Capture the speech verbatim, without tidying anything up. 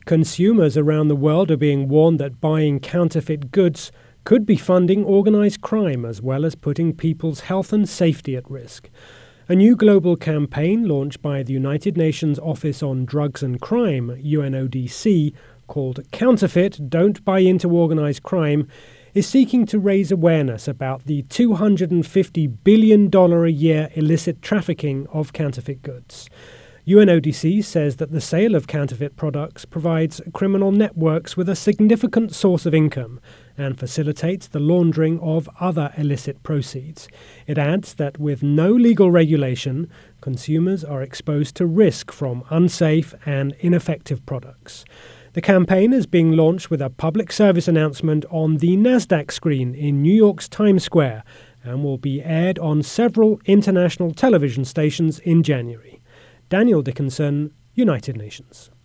Consumers around the world are being warned that buying counterfeit goods could be funding organised crime as well as putting people's health and safety at risk. A new global campaign launched by the United Nations Office on Drugs and Crime, U N O D C, called Counterfeit, Don't Buy Into Organised Crime, is seeking to raise awareness about the two hundred fifty billion dollars a year illicit trafficking of counterfeit goods. U N O D C says that the sale of counterfeit products provides criminal networks with a significant source of income and facilitates the laundering of other illicit proceeds. It adds that with no legal regulation, consumers are exposed to risk from unsafe and ineffective products. The campaign is being launched with a public service announcement on the NASDAQ screen in New York's Times Square and will be aired on several international television stations in January. Daniel Dickinson, United Nations.